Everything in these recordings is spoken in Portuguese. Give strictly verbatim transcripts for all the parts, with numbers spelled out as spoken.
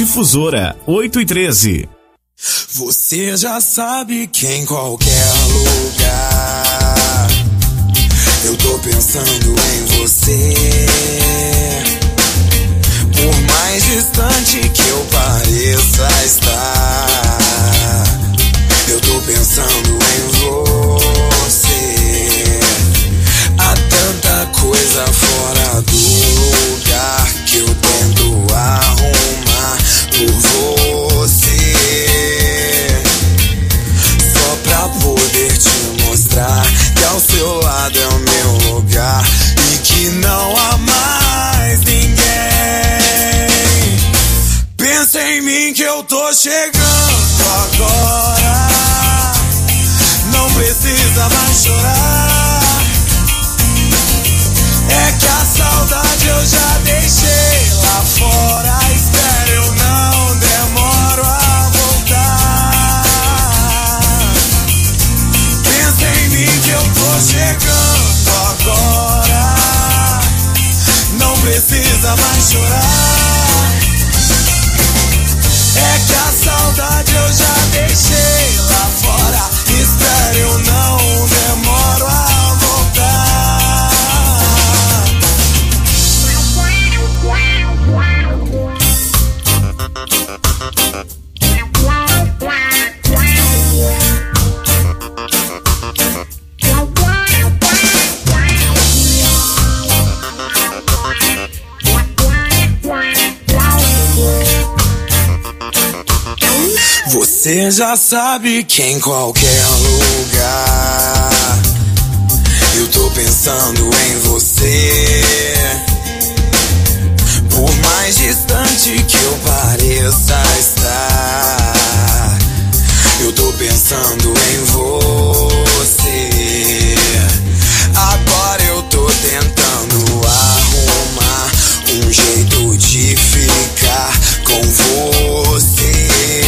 Difusora oito e treze. Você já sabe que em qualquer lugar eu tô pensando em você. Por mais distante que eu pareça estar, eu tô pensando em você. Há tanta coisa fora do lugar que eu tento arrumar por você, só pra poder te mostrar que ao seu lado é o meu lugar e que não há mais ninguém. Pensa em mim que eu tô chegando agora, não precisa mais chorar. É que a saudade eu já deixei lá fora. Espera, eu não demoro a voltar. Pensa em mim que eu tô chegando agora, não precisa mais chorar. É que a saudade eu já deixei lá fora. Espera, eu não demoro a voltar. Você já sabe que em qualquer lugar eu tô pensando em você. Por mais distante que eu pareça estar, eu tô pensando em você. Agora eu tô tentando arrumar um jeito de ficar com você,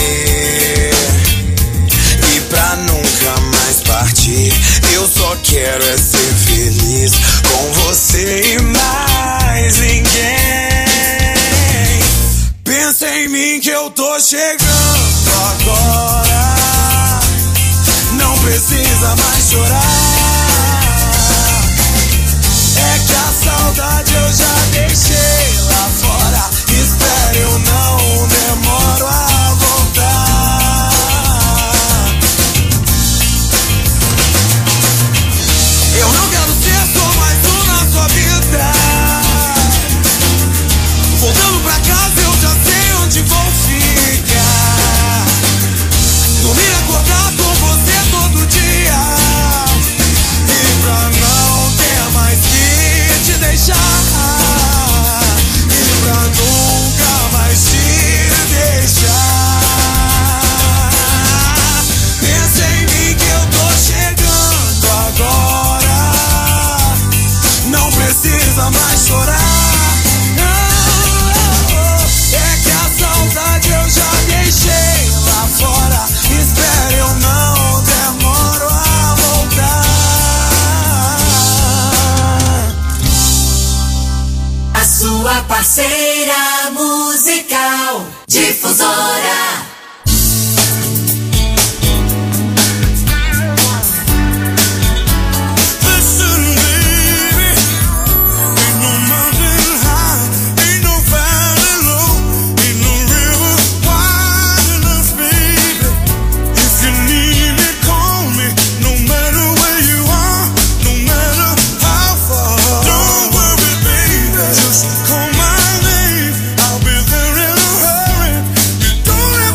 e pra nunca mais partir, eu só quero é ser feliz com você e mais ninguém. Pensa em mim que eu tô chegando agora, não precisa mais chorar. É que a saudade eu já deixei lá fora. Espera, eu não demoro a voltar. Eu não quero ser só mais um na sua vida. Voltando pra casa eu já sei onde vou ficar. Dormir e acordar com você todo dia, e pra não ter mais que te deixar, e pra nunca mais te deixar. Pensa em mim que eu tô chegando agora, não precisa mais chorar. É que a saudade eu já deixei lá fora. Espera, eu não demoro a voltar. A sua parceira musical Difusora. Call my name, I'll be there in a hurry. You don't have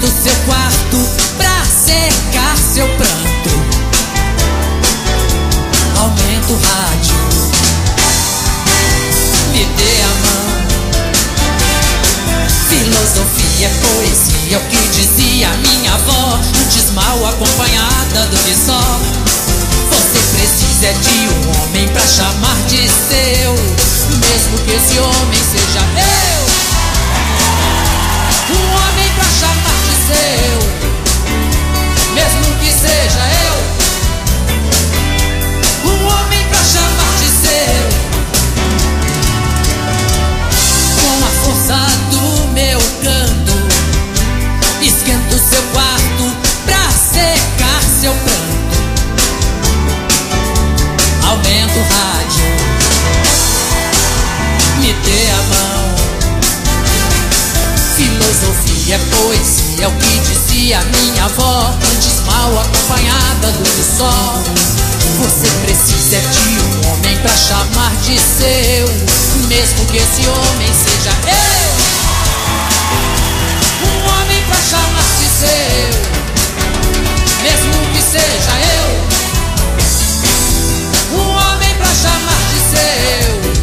Esquenta o seu quarto pra secar seu pranto. Aumenta o rádio, me dê a mão. Filosofia é poesia, é o que dizia minha avó, antes mal acompanhada do que só. Você precisa é de um homem pra chamar de seu, mesmo que esse homem seja eu. Um homem pra chamar de seu, mesmo que seja eu. Um homem pra chamar de seu. Com a força do meu canto, esquenta o seu quarto pra secar seu pranto. Aumenta o rádio, me dê a mão. Filosofia é poesia, é o que dizia minha avó, antes mal acompanhada do que só. Você precisa é de um homem pra chamar de seu, mesmo que esse homem seja eu. Um homem pra chamar de seu, mesmo que seja eu. Um homem pra chamar de seu.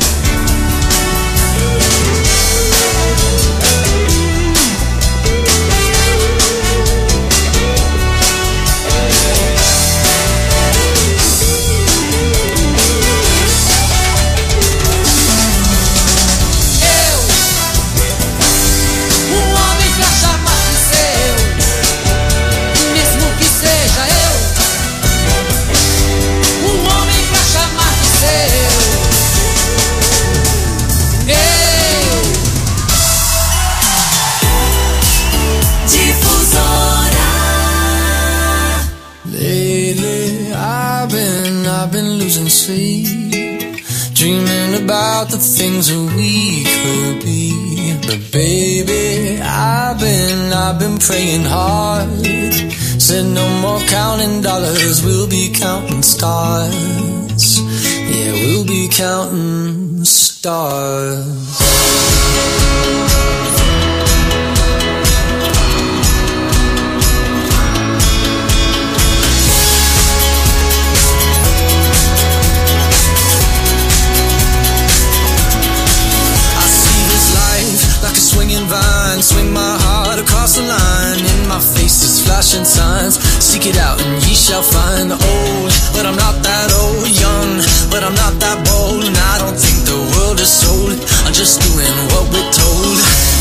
Dreaming about the things that we could be. But baby, I've been, I've been praying hard. Said no more counting dollars, we'll be counting stars. Yeah, we'll be counting stars. Vine, swing my heart across the line. In my face is flashing signs. Seek it out and ye shall find. Old, but I'm not that old. Young, but I'm not that bold. And I don't think the world is sold. I'm just doing what we're told.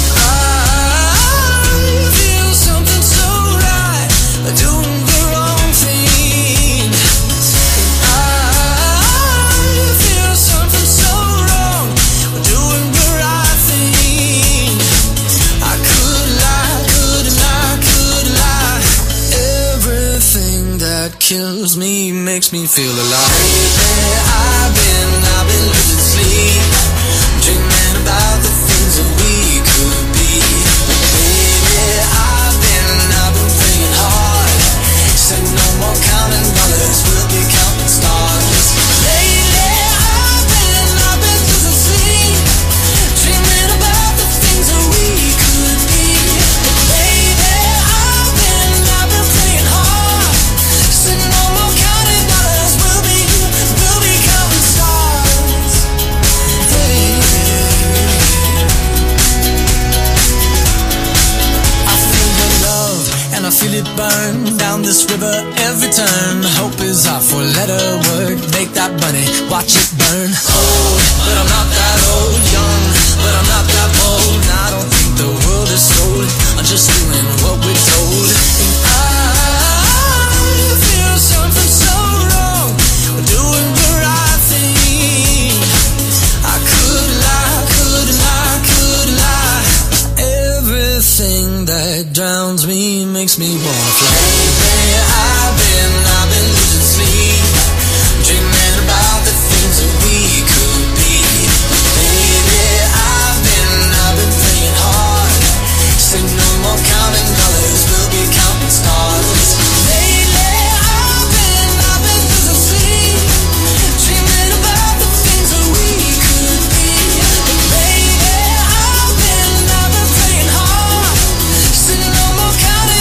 I feel something so right, doing the wrong thing. I feel something so wrong, doing the right thing. I could lie, could lie, could lie. Everything that kills me makes me feel alive. Lately I've been, I've been losing sleep, dreaming about the things that we could be. Baby, I've been, I've been praying hard. Said no more counting dollars, we'll be counting stars. Lately I've been, I've been losing sleep, dreaming about the things that we could be. Baby, I've been, I've been praying hard. Said no more counting dollars, we'll be, we'll be counting stars. Hey. I feel your love and I feel it burn down this river every turn. Hope is our four-letter word. Make that money, watch it burn. Old, but I'm not that old. Young, but I'm not that bold. And I don't think the world is sold. I'm just doing what we're told. And I feel something so wrong, doing the right thing. I could lie, could lie, could lie. Everything that drowns me makes me wanna fly. Lately I've been, I've been losing sleep, dreaming about the things that we could be. Baby, I've been, I've been praying hard. Said no more counting dollars, we'll be counting stars. Lately I've been, I've been losing sleep, dreaming about the things that we could be. Baby, I've been, I've been praying hard. Said no more counting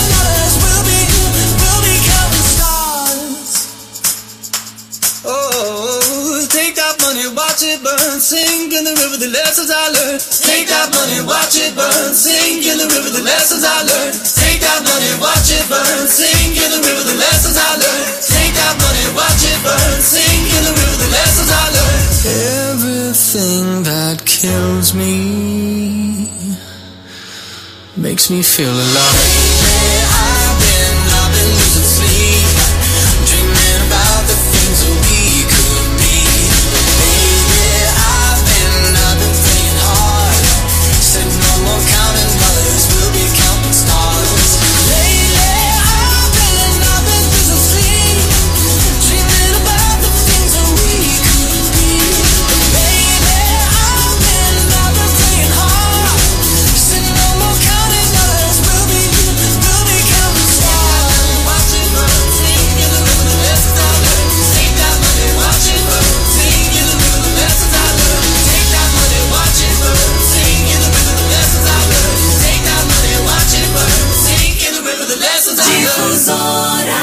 river, the lessons I learned. Take that money, watch it burn. Sing in the river, the lessons I learned. Take that money, watch it burn. Sing in the river, the lessons I learned. Take that money, watch it burn. Sing in the river, the lessons I learned. Everything that kills me makes me feel alive. Lately I've been, I've been losing sleep, dreaming about the things that we could be. Lately I've been, I've been playing hard. Said no more counting dollars, we'll be counting stars. Lately I've been, I've been losing sleep, dreaming about the things that we could be. Lately I've been, I've been playing hard. Said no more counting dollars, we'll be, we'll be counting stars. Watch it burn, sing in the river, the lessons I learned. Take that money, watch it burn, sing in the river, the lessons I learned. Take that money, watch it burn, sing in the river, the lessons I learned. Take that money, watch it burn, sing in the river, the lessons I learned. Difusora.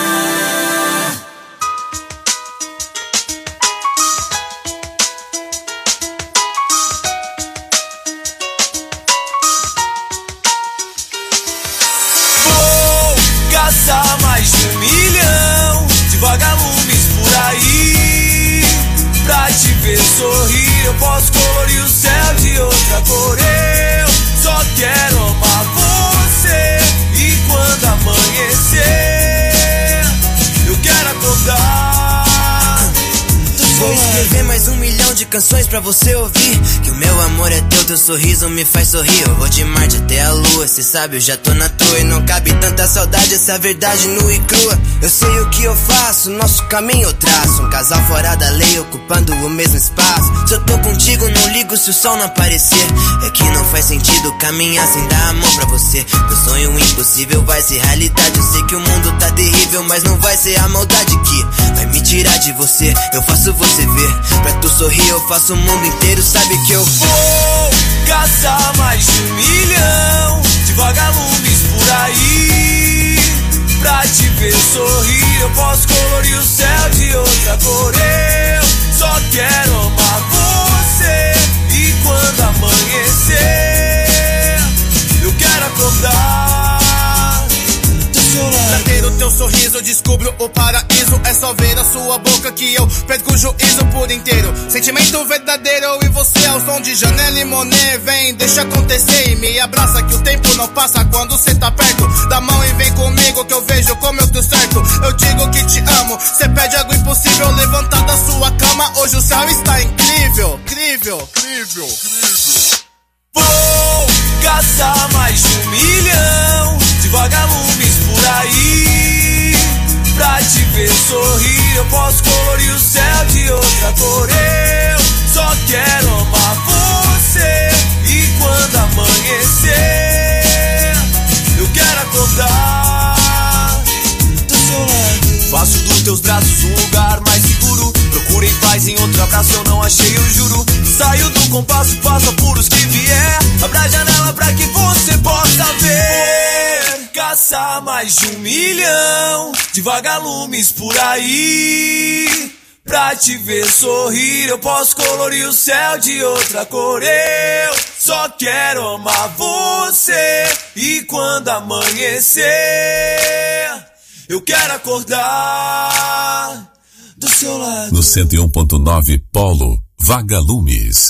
Vou caçar mais de um milhão de vagalumes por aí. Pra te ver sorrir, eu posso colorir o céu de outra cor. Eu só quero amar você. E quando amanhecer, eu quero acordar. Vou escrever mais um milhão de canções pra você ouvir. Que o meu amor é teu, teu sorriso me faz sorrir. Eu vou de Marte até a lua, cê sabe, eu já tô na toa. E não cabe tanta saudade, essa verdade nua e crua. Eu sei o que eu faço, nosso caminho eu traço. Um casal fora da lei, ocupando o mesmo espaço. Se eu tô contigo, não ligo se o sol não aparecer. É que não faz sentido caminhar sem dar a mão pra você. Meu sonho impossível vai ser realidade. Eu sei que o mundo tá terrível, mas não vai ser a maldade que vai me tirar de você. Eu faço você ver, pra tu sorrir eu faço o mundo inteiro. Sabe que eu vou caçar mais de um milhão de vagalumes por aí. Pra te ver sorrir, eu posso colorir o céu de outra cor. Eu só quero amar você. E quando amanhecer, eu quero acordar do seu lado. Pra ter o teu sorriso eu descubro o paraíso. É só ver a sua boca que eu perco o juízo por inteiro. Sentimento verdadeiro e você ao som de Janelle Monáe. Vem, deixa acontecer e me abraça que o tempo não passa quando cê tá perto. Dá mão e vem comigo que eu vejo como eu tô certo. Eu digo que te amo, cê pede algo impossível. Levantar da sua cama, hoje o céu está incrível. Incrível, incrível, incrível. Vou caçar mais de um milhão de vagalumes por aí. Pra te ver sorrir, eu posso colorir o céu de outra cor. Eu só quero amar você. E quando amanhecer, eu quero acordar do seu lado. Faço dos teus braços um lugar mais seguro. Procurei paz em outro abraço, eu não achei, eu juro. Saio do compasso, faço apuros que vier. Abra a janela pra que você possa ver. Caçar mais de um milhão de vagalumes por aí. Pra te ver sorrir, eu posso colorir o céu de outra cor. Eu só quero amar você. E quando amanhecer, eu quero acordar do seu lado. No cento e um ponto nove Polo, Vagalumes.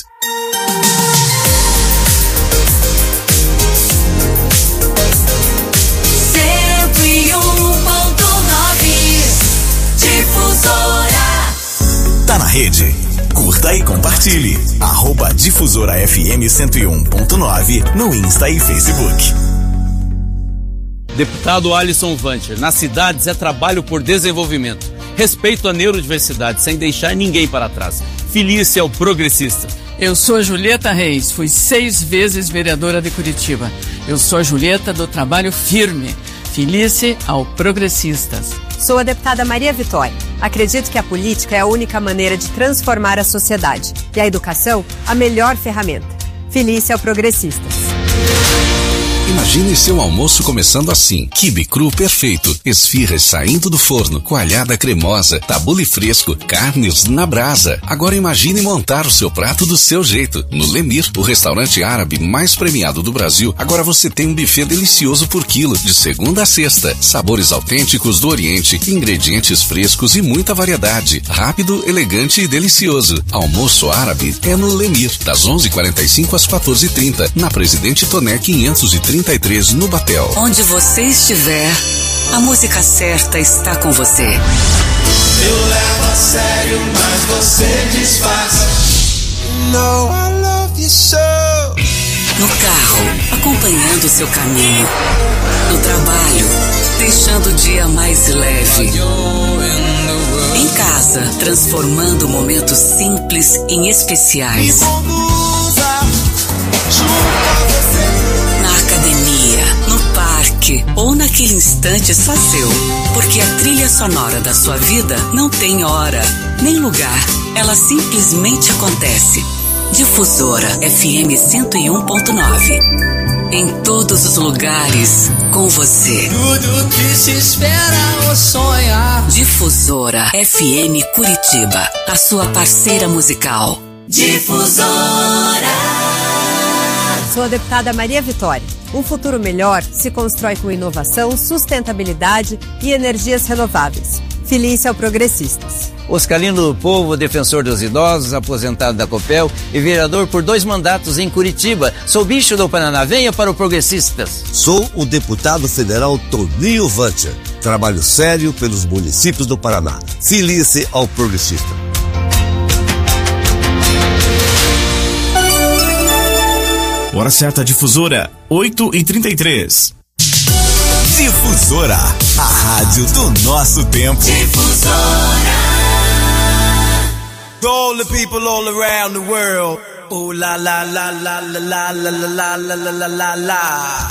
cento e um ponto nove Difusora. Tá na rede? Curta e compartilhe. Arroba Difusora F M cento e um ponto nove no Insta e Facebook. Deputado Alisson Vancher, nas cidades é trabalho por desenvolvimento. Respeito à neurodiversidade, sem deixar ninguém para trás. Felícia ao progressista. Eu sou a Julieta Reis, fui seis vezes vereadora de Curitiba. Eu sou a Julieta do Trabalho Firme. Felícia ao progressistas. Sou a deputada Maria Vitória. Acredito que a política é a única maneira de transformar a sociedade e a educação a melhor ferramenta. Felícia ao progressistas. Imagine seu almoço começando assim: quibe cru perfeito, esfirras saindo do forno, coalhada cremosa, tabule fresco, carnes na brasa. Agora imagine montar o seu prato do seu jeito. No Lemir, o restaurante árabe mais premiado do Brasil, agora você tem um buffet delicioso por quilo, de segunda a sexta. Sabores autênticos do Oriente, ingredientes frescos e muita variedade. Rápido, elegante e delicioso. Almoço árabe é no Lemir, das onze e quarenta e cinco às quatorze e trinta, na Presidente Toné quinhentos e trinta e três, no Batel. Onde você estiver, a música certa está com você. Eu levo a sério, mas você disfarça. No, I love you so. No carro, acompanhando o seu caminho. No trabalho, deixando o dia mais leve. Em casa, transformando momentos simples em especiais. Na academia, no parque ou naquele instante só seu. Porque a trilha sonora da sua vida não tem hora, nem lugar. Ela simplesmente acontece. Difusora F M cento e um ponto nove. Em todos os lugares, com você. Tudo que se espera ou sonha. Difusora F M Curitiba, a sua parceira musical. Difusora. Sou a deputada Maria Vitória. Um futuro melhor se constrói com inovação, sustentabilidade e energias renováveis. Filie-se ao Progressistas. Oscarino do Povo, defensor dos idosos, aposentado da Copel e vereador por dois mandatos em Curitiba. Sou bicho do Paraná, venha para o Progressistas. Sou o deputado federal Toninho Vantia. Trabalho sério pelos municípios do Paraná. Filie-se ao Progressista. Hora certa, Difusora, oito e trinta e três. Difusora, a rádio do nosso tempo. Difusora. To all the people all around the world. Oh la la la la la la la la la la la la la.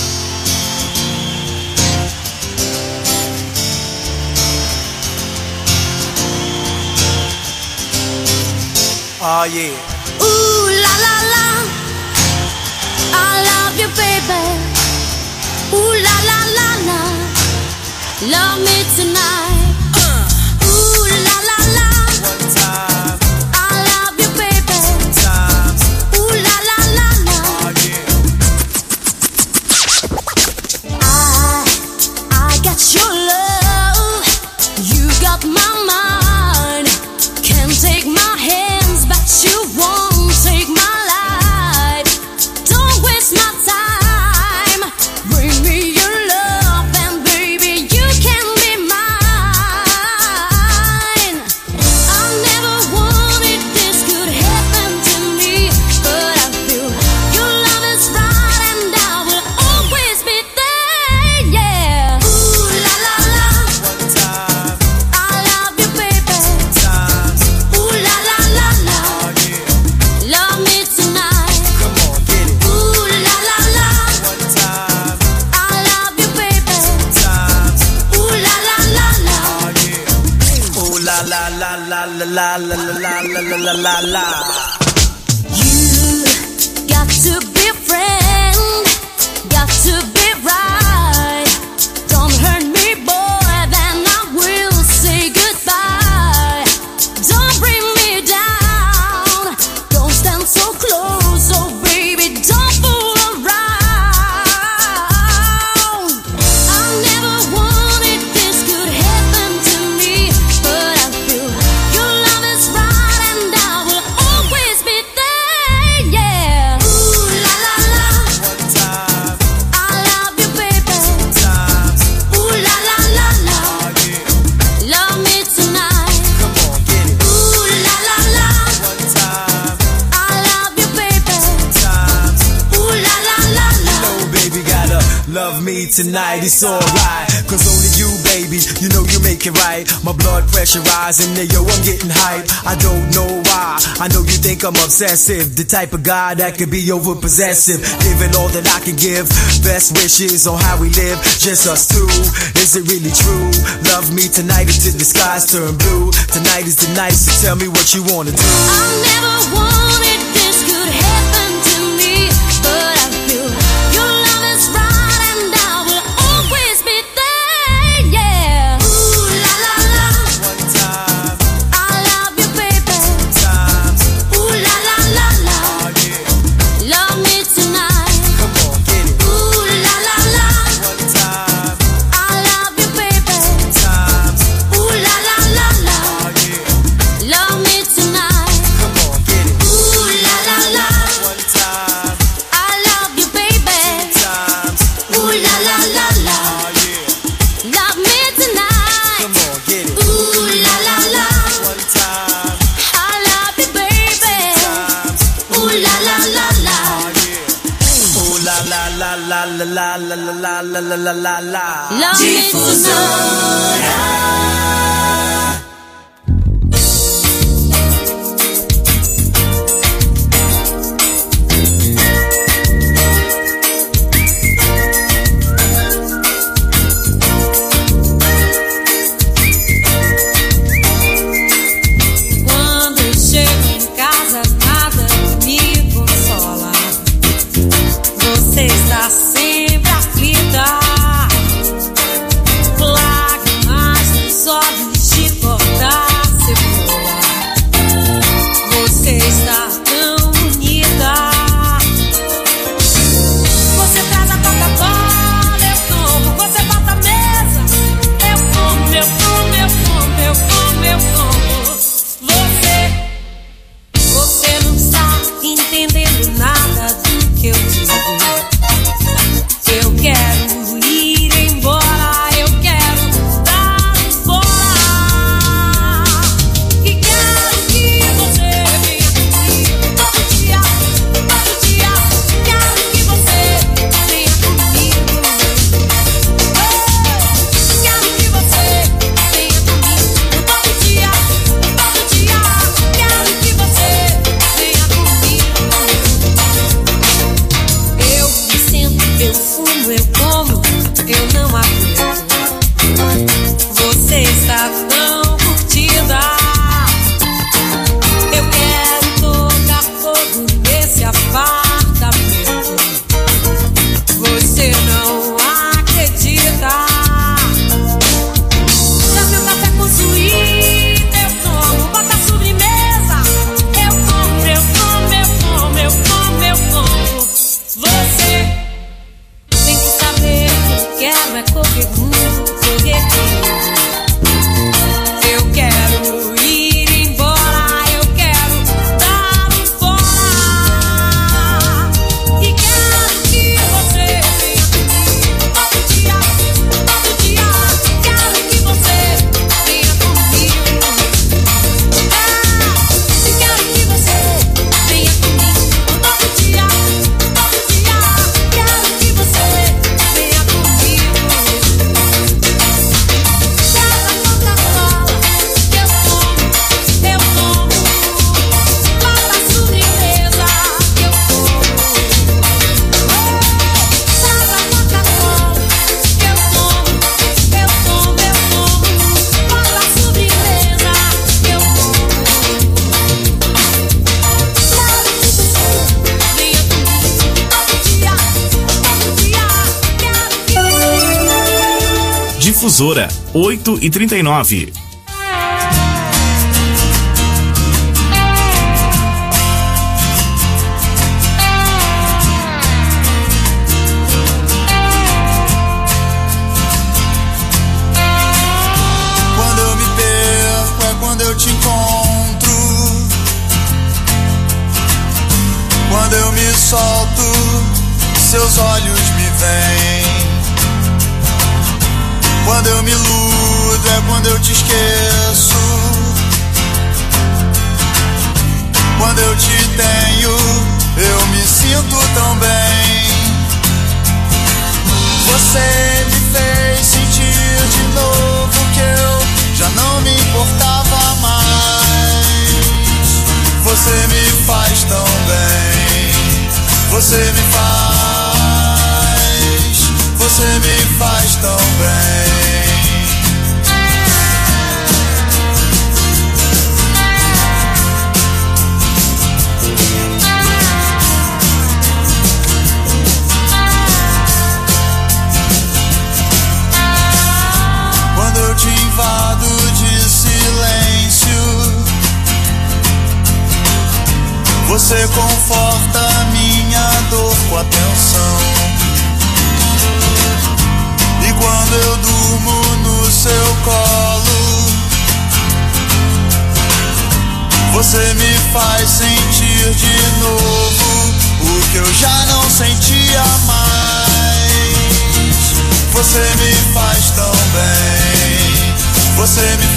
Oh yeah. Ooh la la la, I love you, baby. Ooh la la la la, love me tonight. Uh. Ooh la la la, One time. I love you, baby. Two times. Ooh la la la la. Oh yeah. I I got your love, you got my mind. Can't take my hands, but you won't take my life. Don't waste my time. Bring me your love, and baby, you can be mine. I never wanted this could happen to me, but I feel your love is right, and I will always be there. Yeah. Ooh la la la, One time. I love you, baby. Two times. Ooh la la la la, Oh yeah. love me tonight. Come on, get it. Ooh la la la, One time. I love you, baby. Two times. Ooh la la la la. Oh yeah. Oh la la la la la la la la la la la la la. You got to be a friend, got to be right. Don't hurt me, boy, then I will say goodbye. Don't bring me down, don't stand so close, oh baby, don't fool around. I never wanted this could happen to me, but I feel your love is right, and I will always be there. Yeah. Ooh la la la, One time. I love you, baby. Two times. Ooh la la la la, Oh yeah. love me tonight. Come on, get it. Ooh la la la, One time. I love you, baby. Two times. Ooh la la la la. Oh baby, gotta love me tonight, it's alright. Cause only you, baby, you know you make it right. My blood pressure rising, yeah, yo, I'm getting hype. I don't know why, I know you think I'm obsessive. The type of guy that could be over possessive. Giving all that I can give, best wishes on how we live, just us two. Is it really true? Love me tonight until the skies turn blue. Tonight is the night, so tell me what you wanna do. I never wanted this could happen to me, but I feel your love is la la la la la la la la la la la la la. Difusora. Sempre aflita, lágrimas nos olhos de cortar cebola. Você está tão bonita. Você traz a Coca-Cola, eu tomo. Você bota a mesa, eu como, eu como, eu como, eu como, eu como. Você, você não está entendendo nada do que eu digo. Eu quero ir embora, eu quero dar um fora. E quero que você venha comigo todo dia, todo dia. Quero que você venha comigo. Oh, quero que você venha comigo todo dia, todo dia. Quero que você venha comigo. Eu me sento, eu fumo, eu como, eu não aguento. Você está tão curtida. Eu quero tocar fogo nesse apartamento. Você não acredita. Já meu café com suíte, eu tomo. Bota a sobremesa, eu como, eu como, eu como, eu como, eu como. Você tem que saber que eu quero é correr muito, correr muito. Eu quero ir embora, eu quero dar um fora. E quero que você venha comigo todo dia, todo dia. Quero que você venha comigo. Ah, e quero que você venha comigo todo dia, todo dia. Quero que você venha comigo. Traz a Coca-Cola, eu tomo, eu tomo. Bota a sobremesa, eu como. Traz a Coca-Cola, eu tomo, eu tomo, eu tomo. Bota a sobremesa, eu como. Quero que você venha comigo todo dia, todo dia. Quero que Difusora oito e trinta e nove. Quando eu me perco é quando eu te encontro. Quando eu me solto, seus olhos me veem. Quando eu me iludo é quando eu te esqueço. Quando eu te tenho, eu me sinto tão bem. Você me fez sentir de novo que eu já não me importava mais. Você me faz tão bem. Você me faz. Você me faz tão bem. Quando eu te invado de silêncio, você conforta minha dor com atenção. E quando eu durmo no seu colo, você me faz sentir de novo o que eu já não sentia mais. Você me faz tão bem. Você me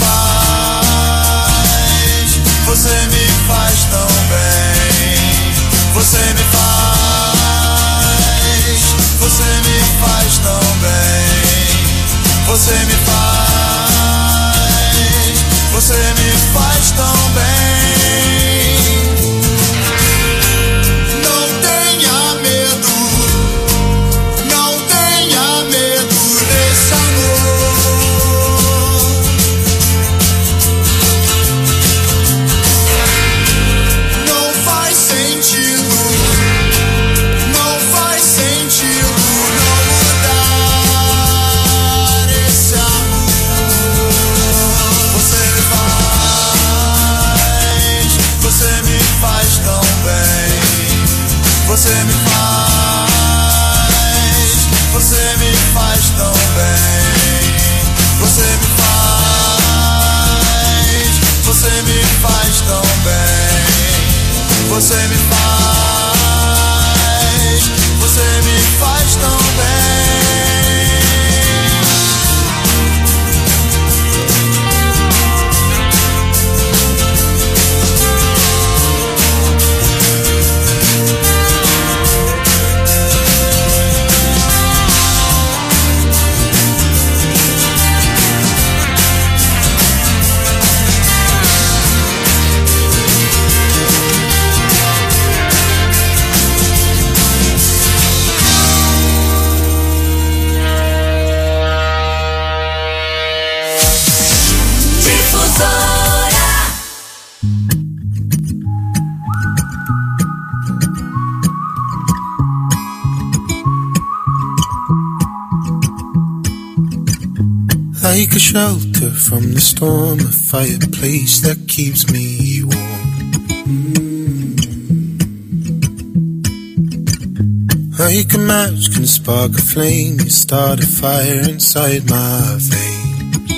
faz. Você me faz tão bem. Você Você me faz, você me faz tão bem. Você me faz, você me faz tão bem. Você me faz, você me faz tão bem. Like a shelter from the storm, a fireplace that keeps me warm. Mm. Like a match can spark a flame, you start a fire inside my veins.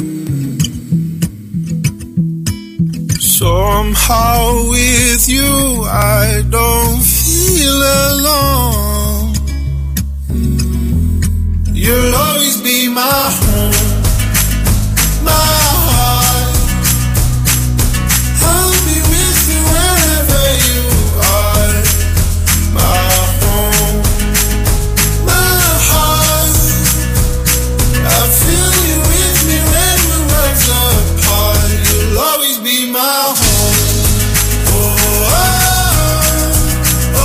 Mm. Somehow with you I don't feel alone. Mm. You'll always be my home. My heart, I'll be with you wherever you are. My home, my heart, I feel you with me when we're worlds apart. You'll always be my home. Oh, oh,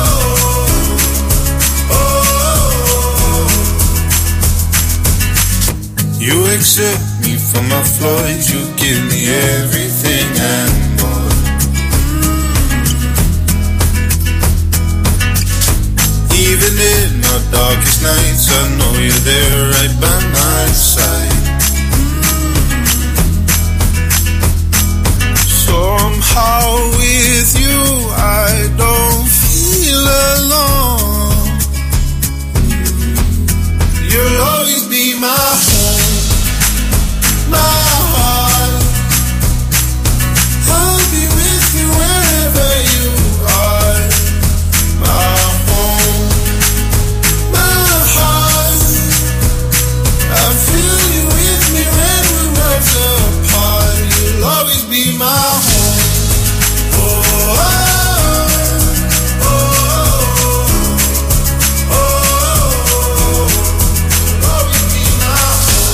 oh, oh, oh. You accept for my flaws, you give me everything and more. Even in our darkest nights, I know you're there right by my side. Somehow with you I don't feel alone. You'll always be my home. My heart, I'll be with you wherever you are. My home, my heart, I feel you with me when we're worlds apart. You'll always be my home. Oh, oh, oh, oh, oh, oh, you'll always be my home.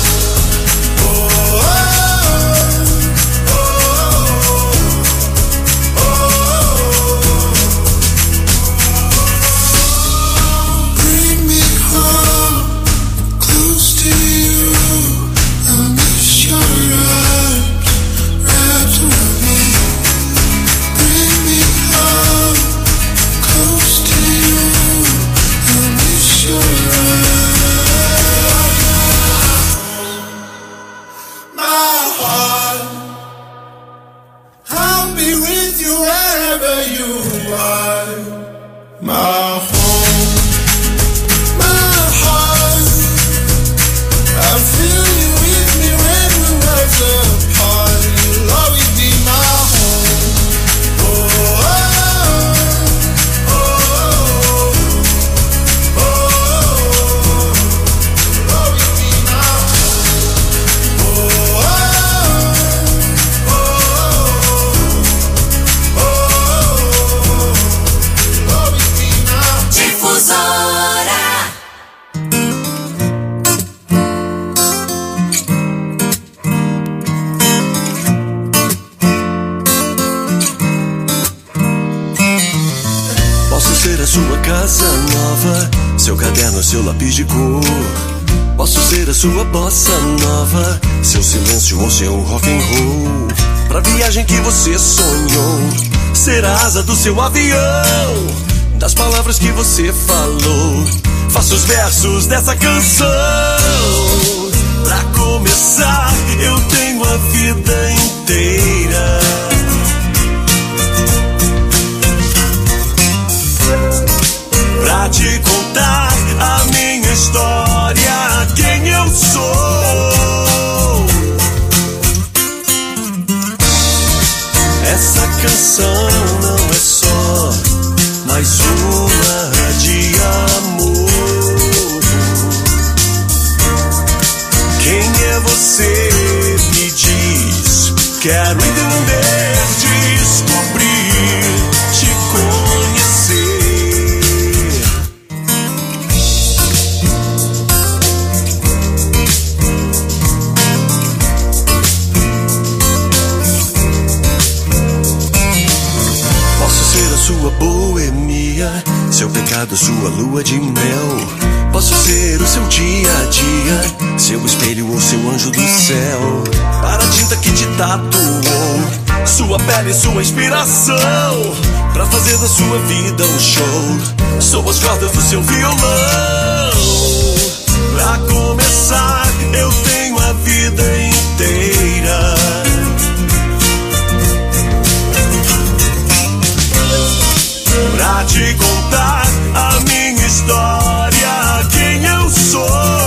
Sua casa nova, seu caderno, seu lápis de cor. Posso ser a sua bossa nova, seu silêncio ou seu rock and roll. Pra viagem que você sonhou, ser a asa do seu avião. Das palavras que você falou, faço os versos dessa canção. Pra começar, eu tenho a vida inteira. te contar a minha história, quem eu sou. Essa canção não é só mais uma de amor. Quem é você? Me diz. Quero entender, descobrir, te conhecer. Posso ser a sua boemia, seu pecado, sua lua de mel. Posso ser o seu dia a dia, seu espelho ou seu anjo do céu. Para a tinta que te tatuou, sua pele, sua inspiração, pra fazer da sua vida um show. Sou as cordas do seu violão. Pra começar, eu tenho a vida inteira. Pra te contar a minha história, quem eu sou.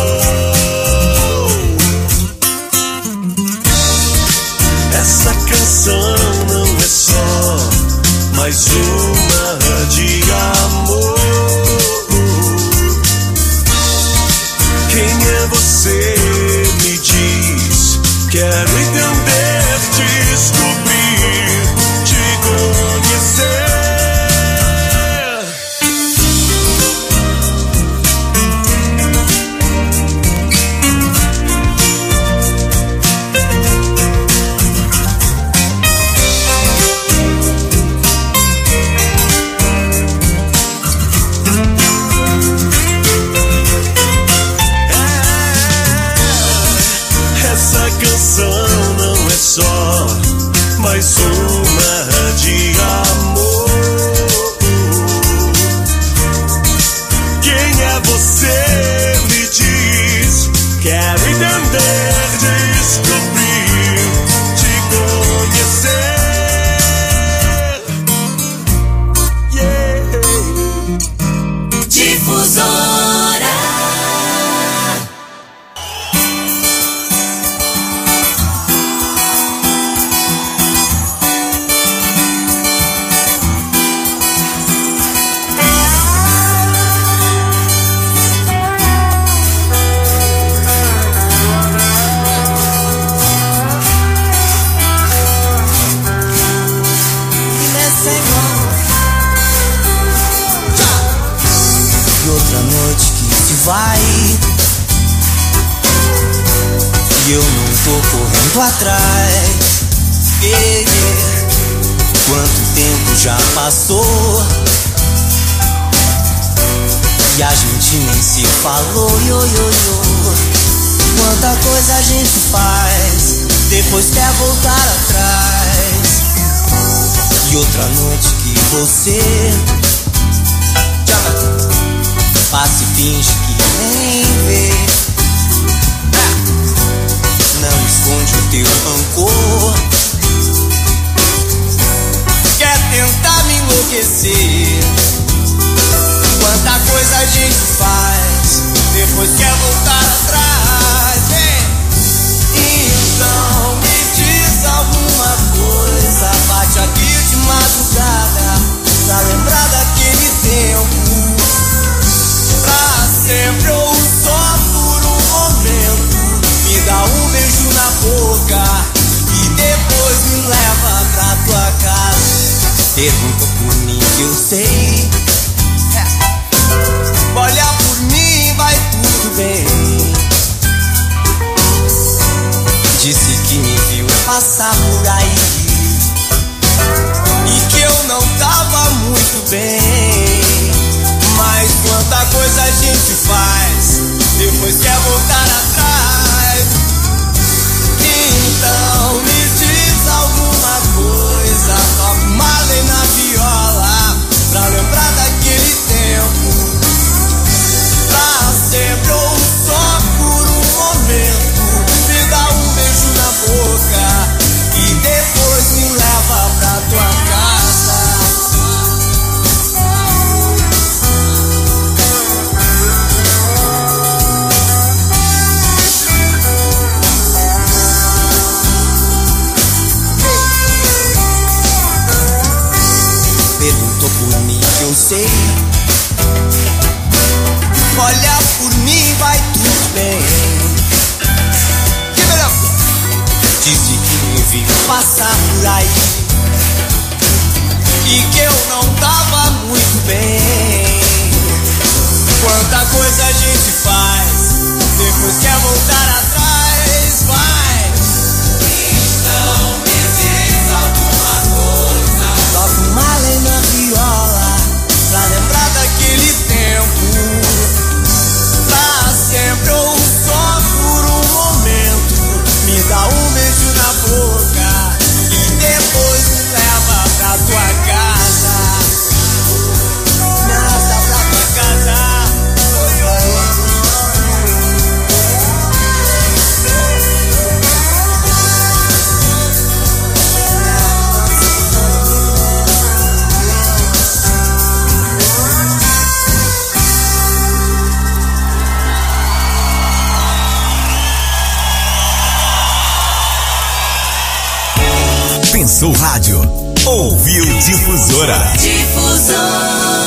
Essa canção não é só mais uma de amor. Quem é você? Me diz. Quero entender, descobrir, te conhecer. Não é só mais uma de amor. Quem é você? Me diz. Quero entender, descobrir, te conhecer. Yeah. Difusora. Vai, e eu não tô correndo atrás. Yeah, yeah. Quanto tempo já passou e a gente nem se falou. Yo, yo, yo. Quanta coisa a gente faz, depois quer voltar atrás. E outra noite que você passa e finge que nem vê. Não esconde o teu rancor, quer tentar me enlouquecer. Quanta coisa a gente faz, depois quer voltar atrás. Então me diz alguma coisa, bate aqui de madrugada pra lembrar daquele tempo. Pra sempre ou só por um momento, me dá um beijo na boca e depois me leva pra tua casa. Pergunta por mim que eu sei, olha por mim, vai tudo bem. Disse que me viu passar por aí e que eu não tava muito bem. Mas quanta coisa a gente faz, depois quer voltar atrás. Então me diz alguma coisa, toca uma lei na viola. sei. Olha por mim, vai tudo bem. Que melhor? Disse que me viu passar por aí e que eu não tava muito bem. Quanta coisa a gente faz, depois quer voltar atrás, vai. Então me diz alguma coisa. Toca uma lenda viola pra lembrar daquele tempo. Pra sempre ou só por um momento. Me dá um beijo na boca e depois me leva pra tua casa. Me arrasta pra tua casa. Pensou rádio, ouviu Difusora. Difusora.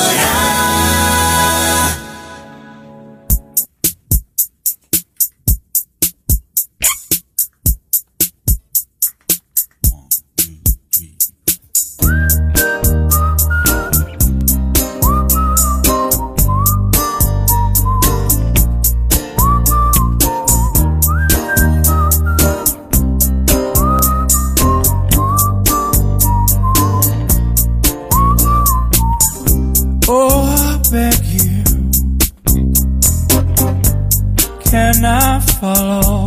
Can I follow?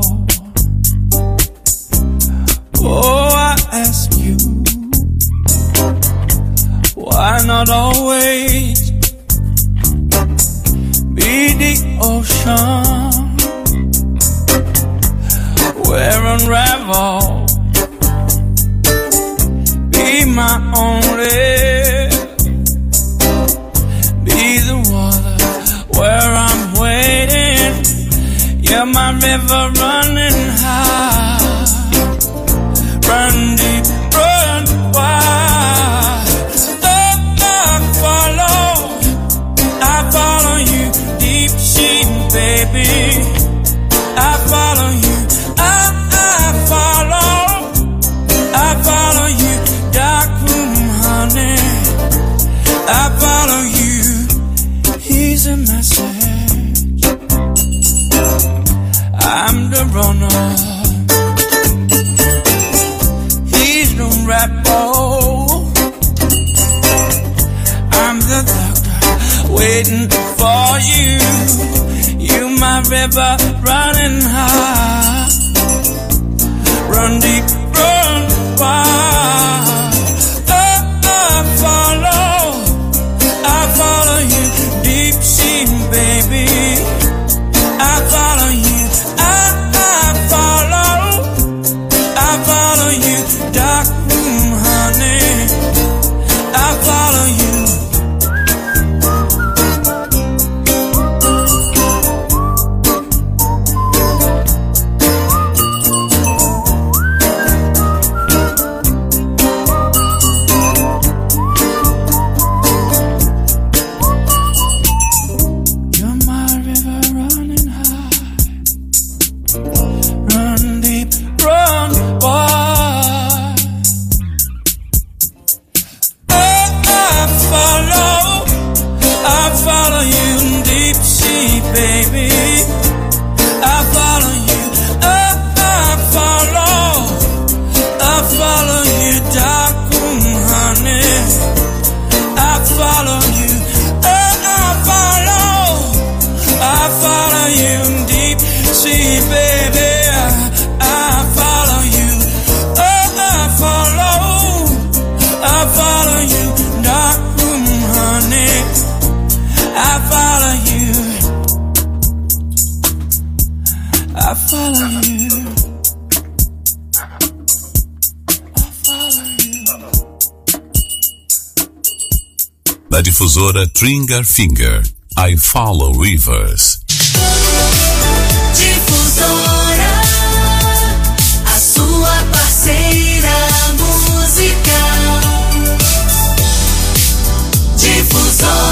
Oh, I ask you, why not always be the ocean where unravel, be my only, be the water where I'm waiting. Yeah, my river running high, run deep, run wide. Oh, I follow, I follow you, deep sea, baby. I follow you, I, I follow, I follow you, dark room, honey. I follow you, he's a message. I'm the runner, he's the rapper. I'm the doctor waiting for you. You my river running high, run deep, run wide. Oh, I follow, I follow you, deep sea, baby. I follow you. I follow, I follow you, dark room, honey. I follow you. You're my river running high. Run deep, run wide. Oh, I follow, I follow you, deep sea, baby. I follow you, oh, I follow, I follow you, dark room, honey. I follow you, oh, I follow, I follow you, deep sea, baby. I follow you, oh, I follow, I follow you, dark room, honey. I follow you, I follow you, I follow you. Da difusora Trigger Finger, I Follow Rivers. Difusora, a sua parceira musical. Difusora.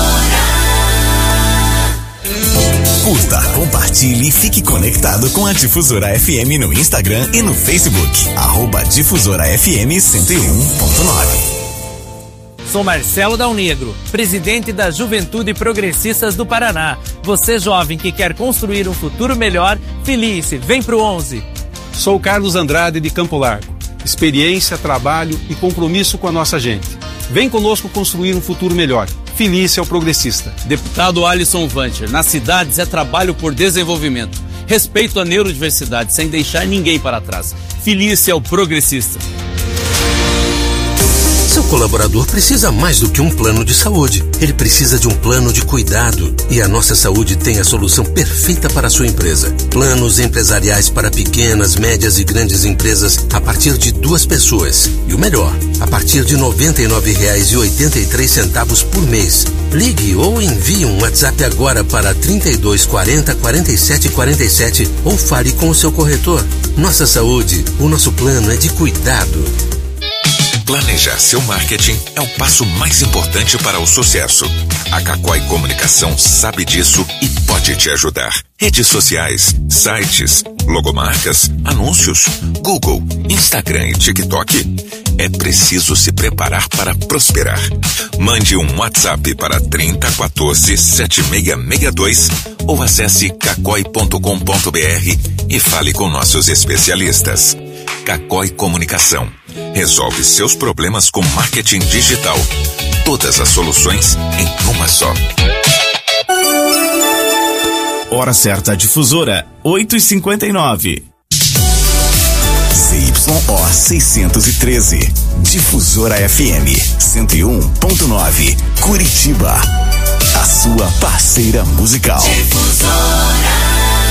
Curta, compartilhe e fique conectado com a Difusora F M no Instagram e no Facebook. Arroba Difusora F M cento e um ponto nove. Sou Marcelo Dal Negro, presidente da Juventude Progressistas do Paraná. Você jovem que quer construir um futuro melhor, Felice, vem pro onze. Sou Carlos Andrade de Campo Largo. Experiência, trabalho e compromisso com a nossa gente. Vem conosco construir um futuro melhor. Felice é o progressista. Deputado Alisson Vancher, nas cidades é trabalho por desenvolvimento. Respeito à neurodiversidade, sem deixar ninguém para trás. Felice é o progressista. Seu colaborador precisa mais do que um plano de saúde. Ele precisa de um plano de cuidado. E a Nossa Saúde tem a solução perfeita para a sua empresa. Planos empresariais para pequenas, médias e grandes empresas a partir de duas pessoas. E o melhor, a partir de noventa e nove reais e oitenta e três centavos por mês. Ligue ou envie um WhatsApp agora para trinta e dois quarenta, quarenta e sete quarenta e sete ou fale com o seu corretor. Nossa Saúde, o nosso plano é de cuidado. Planejar seu marketing é o passo mais importante para o sucesso. A Cacói Comunicação sabe disso e pode te ajudar. Redes sociais, sites, logomarcas, anúncios, Google, Instagram e TikTok. É preciso se preparar para prosperar. Mande um WhatsApp para trinta, quatorze, setenta e seis sessenta e dois ou acesse cacói ponto com ponto br e fale com nossos especialistas. Cacói Comunicação. Resolve seus problemas com marketing digital. Todas as soluções em uma só. Hora certa difusora, oito e cinquenta e nove. C Y O seiscentos e treze. Difusora F M cento e um ponto nove. Curitiba. A sua parceira musical. Difusora.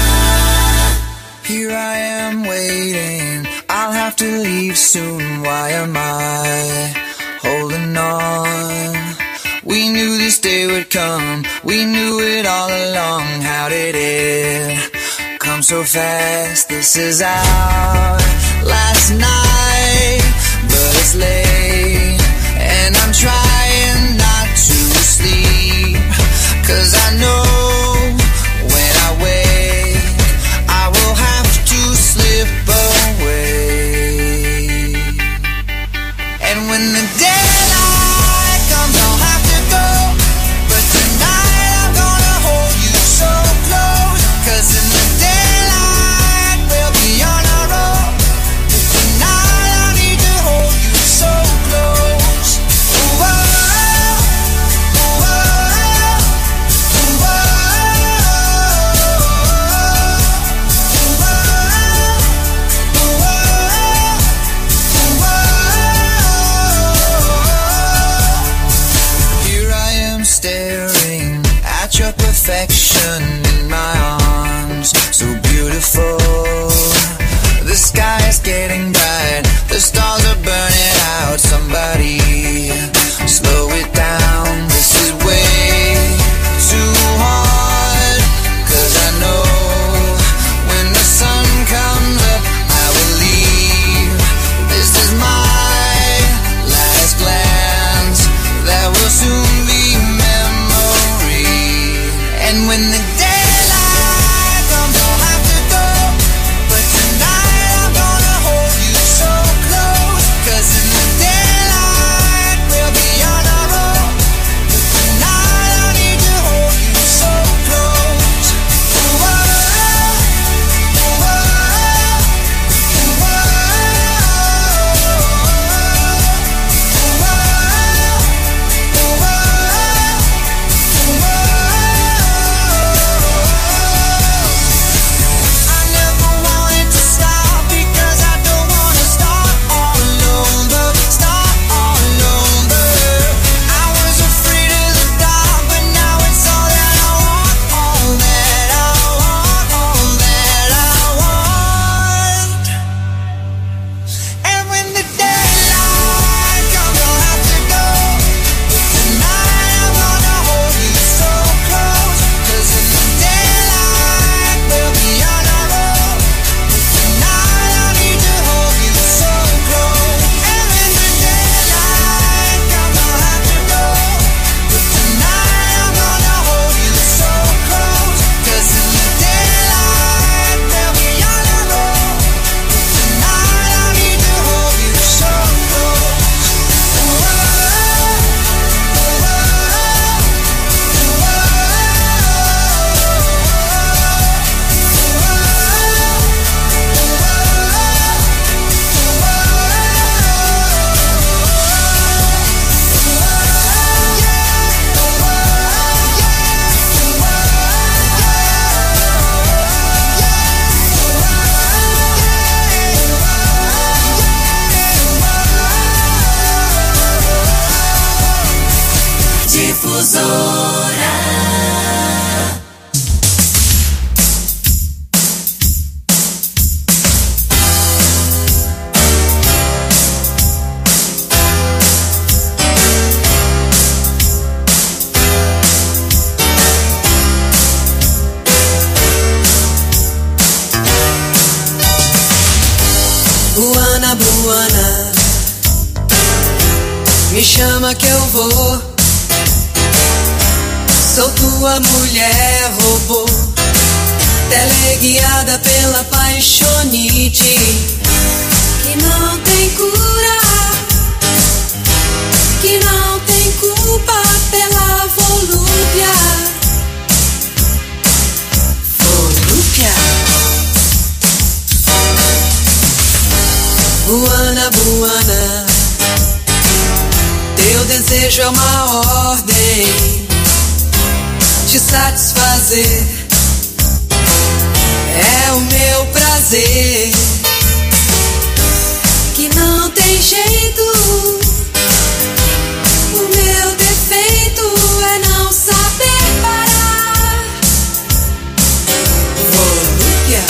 Here I am waiting. I'll have to leave soon. Why am I holding on? We knew this day would come. We knew it all along. How did it come so fast? This is our last night, but it's late, and I'm trying not to sleep, 'cause I know when I wake I will have to slip away. And when the daylight comes I'll have to go, but tonight I'm gonna hold you so close, 'cause in the daylight we'll be on our own. Tonight I need to hold you so close. Ooh, oh, ooh, oh, ooh, oh, staring at your perfection in my arms, so beautiful. The sky is getting bright, the stars are burning out. Somebody slow it down, this is way too hard, 'cause I know when the sun comes up I will leave. This is my last glance, that will soon be. And when the daylight comes I'll have to go, but tonight I'm gonna hold you so close, 'cause in the daylight we'll be on our own. Tonight I need to hold you so close. Ooh, oh, ooh, oh, ooh, oh, ooh, oh, ooh, oh. buana, me chama que eu vou. Sou tua mulher robô, teleguiada pela paixonite que não tem cura, que não tem culpa pela volúpia. Volúpia. Buana, buana, teu desejo é uma ordem, te satisfazer é o meu prazer, que não tem jeito. O meu defeito é não saber parar. Volúpia.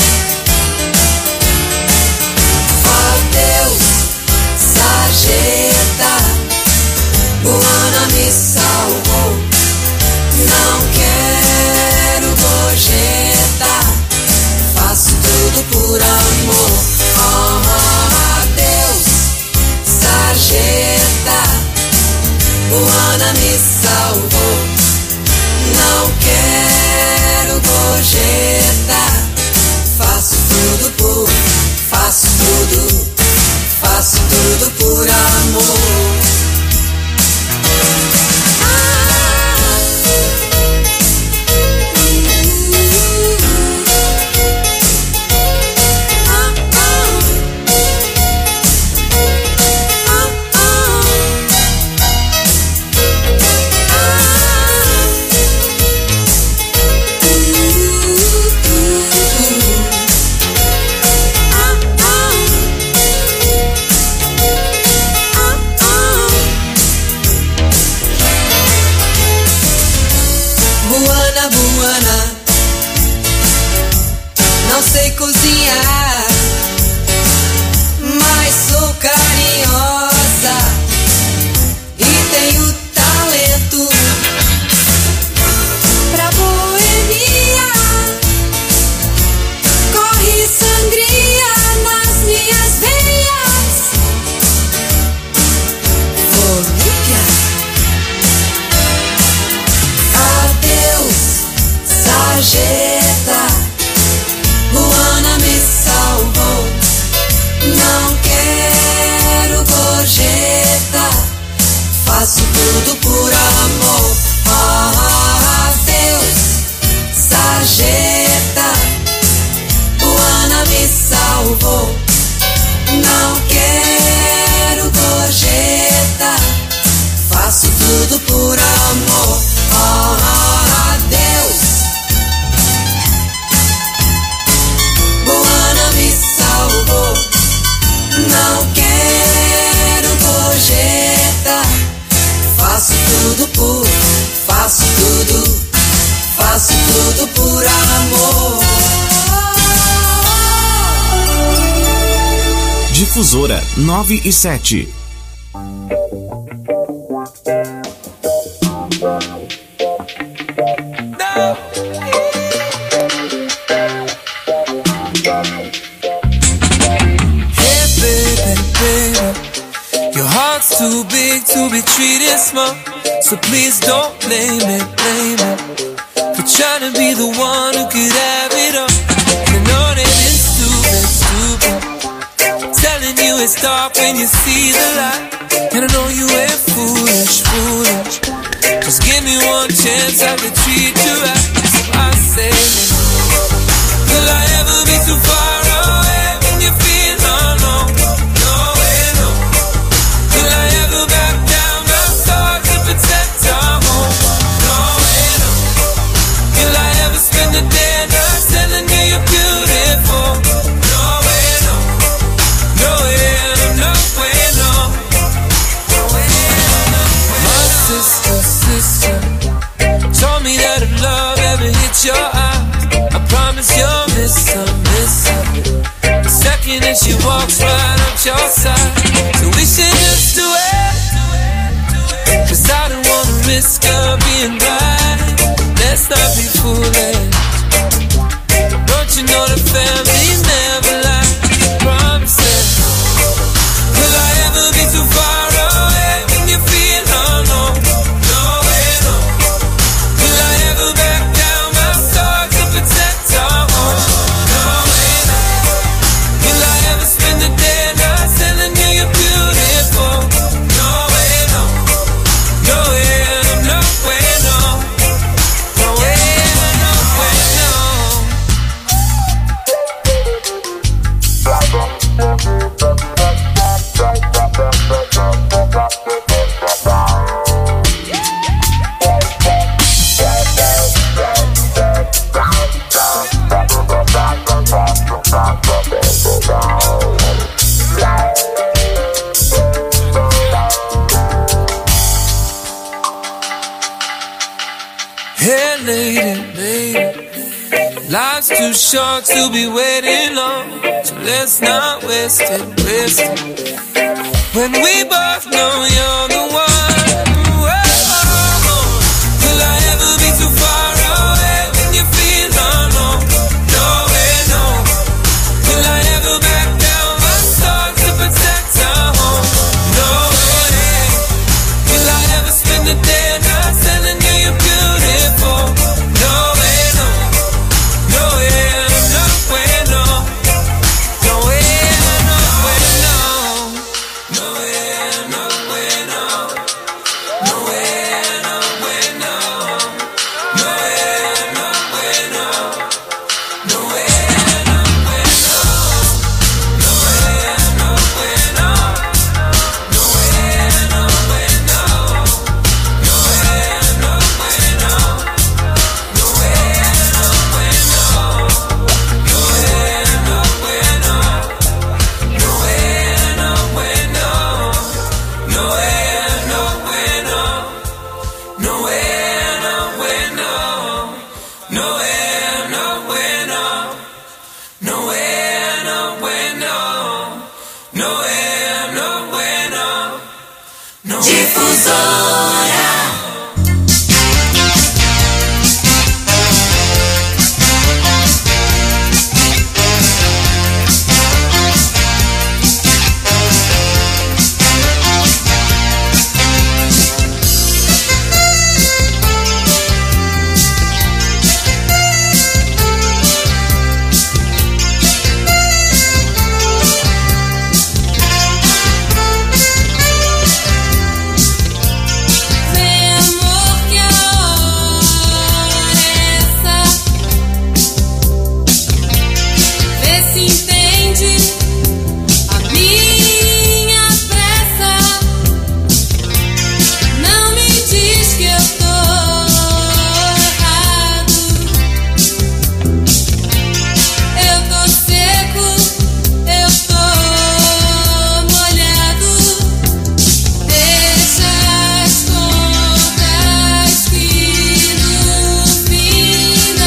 Ó Deus, sarjeta, buana me salvou. Não quero gorjeta, faço tudo por amor. Oh, Deus, sarjeta, buana me salvou. Não quero gorjeta, faço tudo por, faço tudo, faço tudo por amor. Não sei cozinhar, mas sou carinhosa e tenho talento pra boemia. Corre sangria nas minhas veias. Volúpia. Adeus, sarjeta, buana me salvou. Não quero gorjeta, faço tudo por amor. Oh, Deus, sarjeta, buana me salvou. Não quero gorjeta, faço tudo por amor. Oh, Deus, buana me salvou. Não quero gorjeta, faço tudo por, faço tudo, faço tudo por amor. Difusora nove e sete. Too big to be treated small, so please don't blame it, blame it for trying to be the one who could have it all. I know that it's stupid, stupid, telling you it's dark when you see the light, and I know you ain't foolish, foolish. Just give me one chance, I could treat you right. So I say, will I ever be too far away when you feel alone? Your eyes, I promise you'll miss her, miss her. The second that she walks right up your side, so we should just do it, 'cause I don't wanna risk her being right. Let's not be foolish. Don't you know the family never lies? Promises. made it. Life's too short to be waiting long, so let's not waste it, waste it. When we both know you're the one. Will I ever be too far away when you feel alone? No way, no. Will I ever back down my sword to protect our home? No way. Will I ever spend the day not telling you you're beautiful? No way, no. No way, no way, no. No way, no way, no. No way, no way, no. No way, no way, no. No way, no way, no. No way, no way, no. No way, no way, no. No way, no way, no. No way, no way, no. No way, no way, no. No way, no way, no. No way, no way, no. No way, no way, no. No way, no way, no. No way, no way, no. No way, no way, no. No way, no way, no. No way. Difusor.